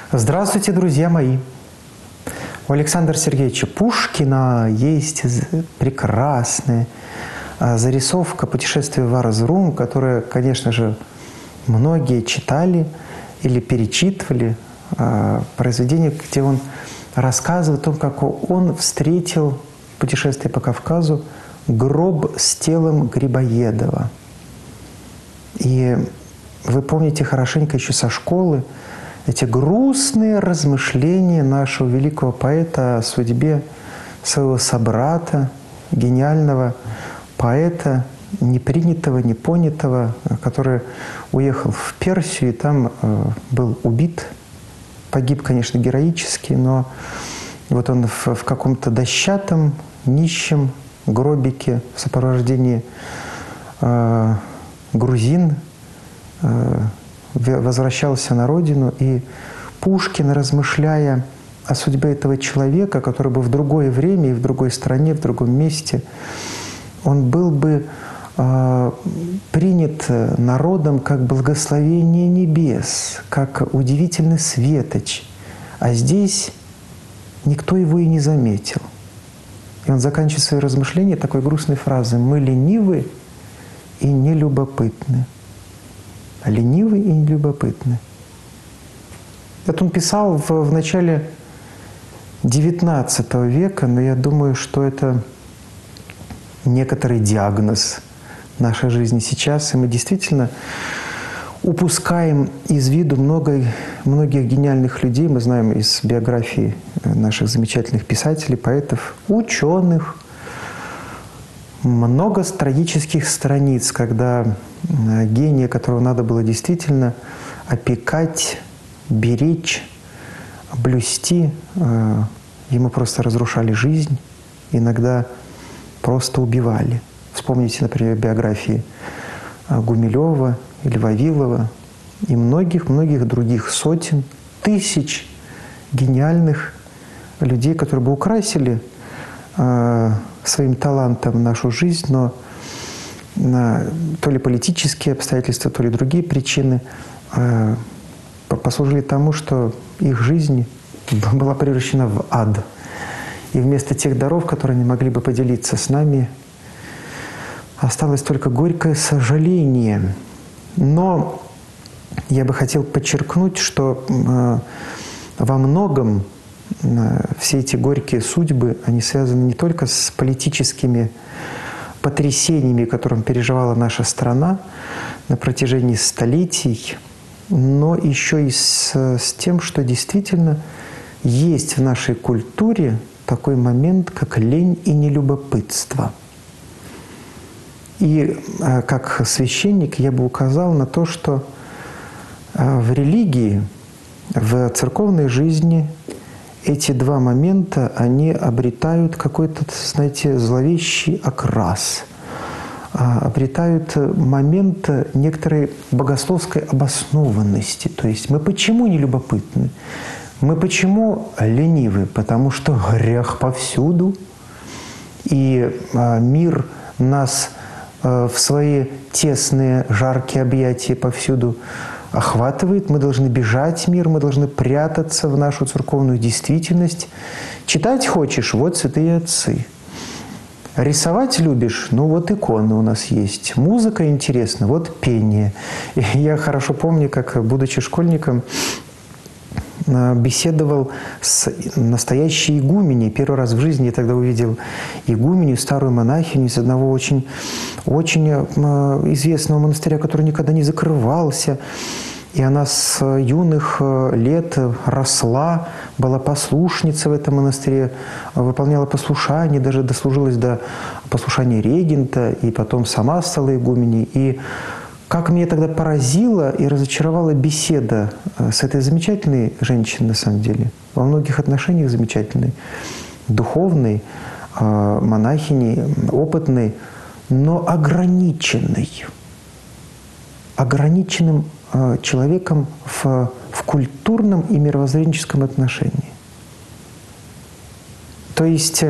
Здравствуйте, друзья мои! У Александра Сергеевича Пушкина есть прекрасная зарисовка «Путешествие в Арзрум», которое, конечно же, многие читали или перечитывали. Произведение, где он рассказывает о том, как он встретил в путешествии по Кавказу гроб с телом Грибоедова. И вы помните хорошенько еще со школы эти грустные размышления нашего великого поэта о судьбе своего собрата, гениального поэта, непринятого, непонятого, который уехал в Персию и там был убит. Погиб, конечно, героически, но вот он в каком-то дощатом, нищем гробике в сопровождении грузин возвращался на родину, и Пушкин, размышляя о судьбе этого человека, который бы в другое время и в другой стране, в другом месте, он был бы принят народом как благословение небес, как удивительный светоч. А здесь никто его и не заметил. И он заканчивает свои размышления такой грустной фразой: «Мы ленивы и нелюбопытны». Ленивый и нелюбопытный. Это он писал в начале XIX века, но я думаю, что это некоторый диагноз нашей жизни сейчас, и мы действительно упускаем из виду многих гениальных людей. Мы знаем из биографии наших замечательных писателей, поэтов, ученых, много трагических страниц, когда гения, которого надо было действительно опекать, беречь, блюсти, ему просто разрушали жизнь, иногда просто убивали. Вспомните, например, биографии Гумилева или Вавилова и многих-многих других сотен, тысяч гениальных людей, которые бы украсили своим талантом нашу жизнь, но то ли политические обстоятельства, то ли другие причины послужили тому, что их жизнь была превращена в ад. И вместо тех даров, которые они могли бы поделиться с нами, осталось только горькое сожаление. Но я бы хотел подчеркнуть, что во многом все эти горькие судьбы, они связаны не только с политическими потрясениями, которым переживала наша страна на протяжении столетий, но еще и с тем, что действительно есть в нашей культуре такой момент, как лень и нелюбопытство. И как священник я бы указал на то, что в религии, в церковной жизни эти два момента, они обретают какой-то, знаете, зловещий окрас, обретают момент некоторой богословской обоснованности. То есть мы почему не любопытны? Мы почему ленивы? Потому что грех повсюду, и мир нас в свои тесные, жаркие объятия повсюду охватывает. Мы должны бежать в мир, мы должны прятаться в нашу церковную действительность. Читать хочешь? Вот святые отцы. Рисовать любишь? Ну вот иконы у нас есть. Музыка интересна? Вот пение. И я хорошо помню, как, будучи школьником, беседовал с настоящей игуменей. Первый раз в жизни я тогда увидел игуменью, старую монахиню из одного очень известного монастыря, который никогда не закрывался. И она с юных лет росла, была послушницей в этом монастыре, выполняла послушание, даже дослужилась до послушания регента, и потом сама стала игуменей. И как меня тогда поразила и разочаровала беседа с этой замечательной женщиной, на самом деле, во многих отношениях замечательной, духовной, монахиней, опытной, но ограниченным человеком в культурном и мировоззренческом отношении. То есть,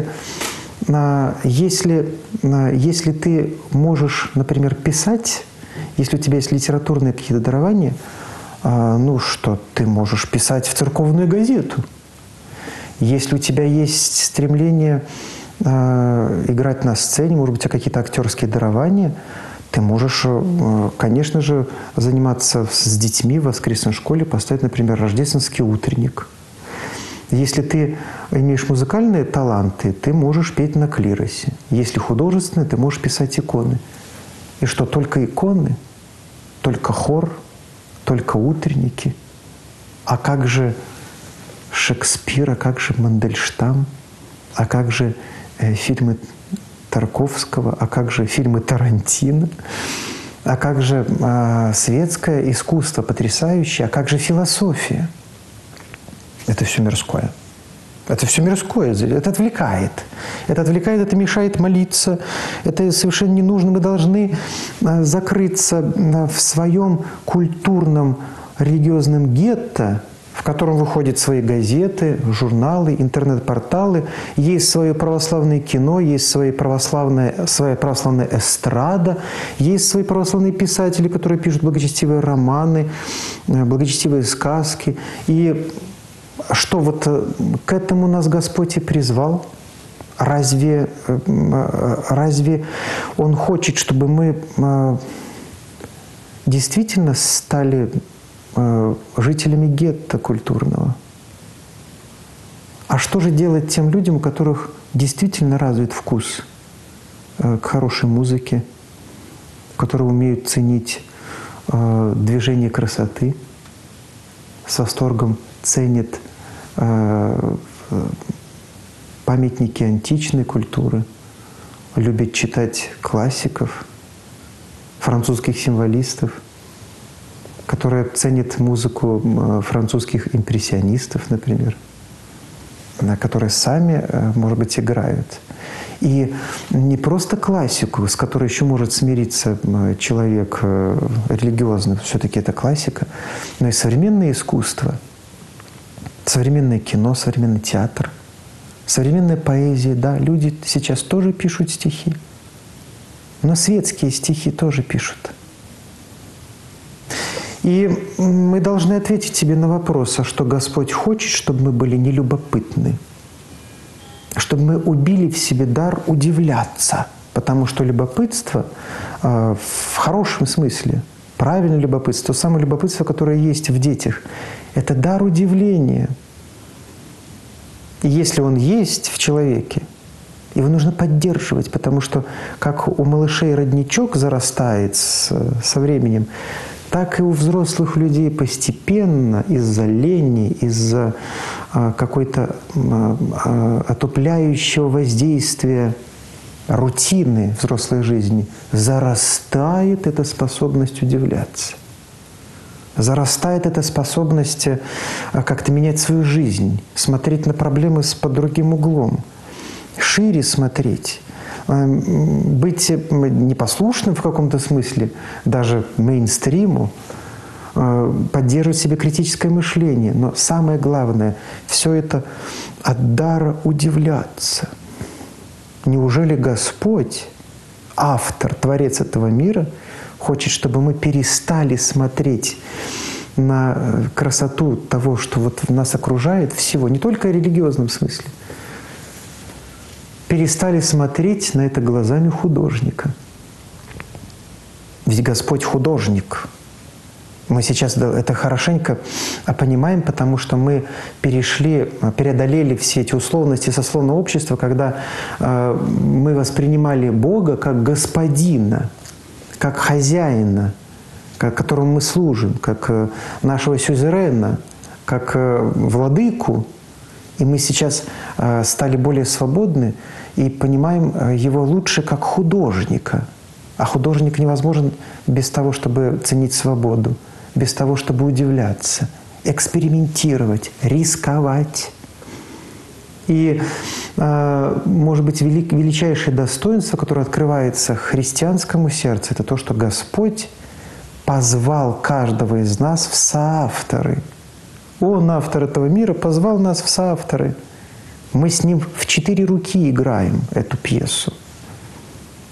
если ты можешь, например, писать, если у тебя есть литературные какие-то дарования, ну что, ты можешь писать в церковную газету. Если у тебя есть стремление играть на сцене, может быть, какие-то актерские дарования, ты можешь, конечно же, заниматься с детьми в воскресной школе, поставить, например, рождественский утренник. Если ты имеешь музыкальные таланты, ты можешь петь на клиросе. Если художественные, ты можешь писать иконы. И что, только иконы? Только хор? Только утренники? А как же Шекспир, а как же Мандельштам? А как же фильмы Тарковского? А как же фильмы Тарантино? А как же светское искусство потрясающее? А как же философия? Это все мирское. Это все мирское. Это отвлекает. Это отвлекает, это мешает молиться. Это совершенно не нужно. Мы должны закрыться в своем культурном религиозном гетто, в котором выходят свои газеты, журналы, интернет-порталы. Есть свое православное кино, есть своя православная эстрада, есть свои православные писатели, которые пишут благочестивые романы, благочестивые сказки. И что вот к этому нас Господь и призвал? Разве Он хочет, чтобы мы действительно стали жителями гетто культурного? А что же делать тем людям, у которых действительно развит вкус к хорошей музыке, которые умеют ценить движение красоты, с восторгом ценят памятники античной культуры, любят читать классиков, французских символистов, которые ценят музыку французских импрессионистов, например, которые сами, может быть, играют. И не просто классику, с которой еще может смириться человек религиозный, все-таки это классика, но и современное искусство, современное кино, современный театр, современная поэзия. Да, люди сейчас тоже пишут стихи, но светские стихи тоже пишут. И мы должны ответить себе на вопрос, а что Господь хочет, чтобы мы были нелюбопытны, чтобы мы убили в себе дар удивляться, потому что любопытство в хорошем смысле, правильное любопытство, то самое любопытство, которое есть в детях, это дар удивления. И если он есть в человеке, его нужно поддерживать, потому что как у малышей родничок зарастает со временем, так и у взрослых людей постепенно из-за лени, из-за какой-то отупляющего воздействия рутины взрослой жизни зарастает эта способность удивляться. Зарастает эта способность как-то менять свою жизнь, смотреть на проблемы под другим углом, шире смотреть, быть непослушным в каком-то смысле, даже мейнстриму, поддерживать в себе критическое мышление. Но самое главное, все это от дара удивляться. Неужели Господь, автор, творец этого мира, хочет, чтобы мы перестали смотреть на красоту того, что вот нас окружает, всего, не только в религиозном смысле, перестали смотреть на это глазами художника. Ведь Господь художник. Мы сейчас это хорошенько понимаем, потому что мы преодолели все эти условности сословного общества, когда мы воспринимали Бога как господина, как хозяина, которому мы служим, как нашего сюзерена, как владыку. И мы сейчас стали более свободны и понимаем его лучше как художника. А художник невозможен без того, чтобы ценить свободу, без того, чтобы удивляться, экспериментировать, рисковать. И, может быть, величайшее достоинство, которое открывается христианскому сердцу, это то, что Господь позвал каждого из нас в соавторы. Он, автор этого мира, позвал нас в соавторы. Мы с Ним в 4 руки играем эту пьесу,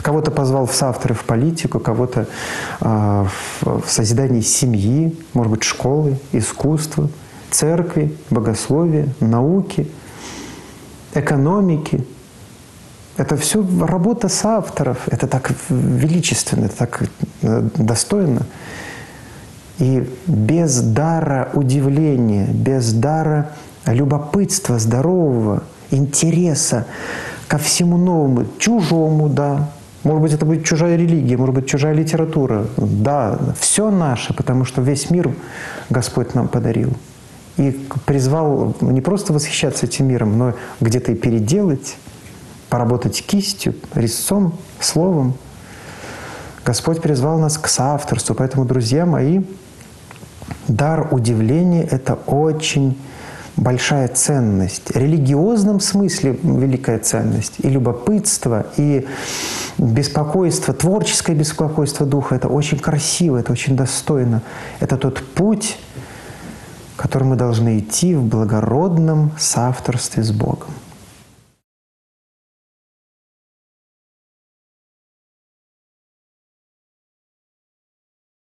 Кого-то позвал в соавторы в политику, кого-то в созидание семьи, может быть, школы, искусства, церкви, богословия, науки, экономики. Это все работа соавторов. Это так величественно, это так достойно. И без дара удивления, без дара любопытства здорового, интереса ко всему новому, чужому, да. Может быть, это будет чужая религия, может быть, чужая литература. Да, все наше, потому что весь мир Господь нам подарил. И призвал не просто восхищаться этим миром, но где-то и переделать, поработать кистью, резцом, словом. Господь призвал нас к соавторству. Поэтому, друзья мои, дар удивления — это очень большая ценность. В религиозном смысле великая ценность. И любопытство, и беспокойство, творческое беспокойство духа — это очень красиво, это очень достойно. Это тот путь, которым мы должны идти в благородном соавторстве с Богом.